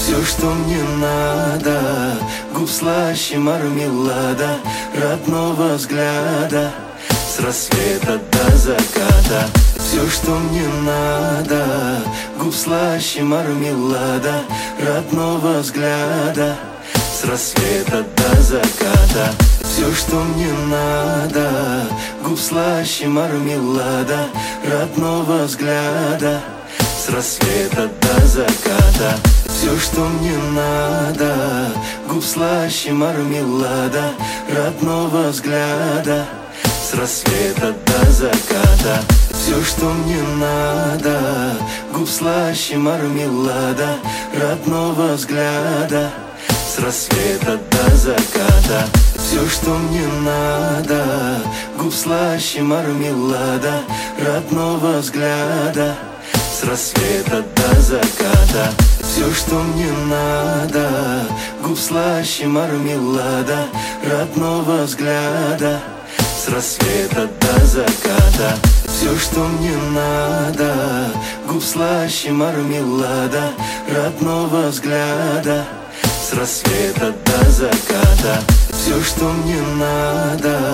все, что мне надо. Губ слаще мармелада, родного взгляда, с рассвета до заката. Все, что мне надо. Губ слаще мармелада, родного взгляда, с рассвета до заката. Все, что мне надо. Губ слаще мармелада, родного взгляда, с рассвета до заката. Все, что мне надо. Губ слаще мармелада, родного взгляда, с рассвета до заката. Все, что мне надо. Губ слаще мармелада, родного взгляда, с рассвета до заката. Все, что мне надо. Губ слаще мармелада, родного взгляда, с рассвета до заката. Все, что мне надо. Губ слаще мармелада, родного взгляда, с рассвета до заката. Все, что мне надо. Губ слаще мармелада, родного взгляда, с рассвета до заката. Все, что мне надо.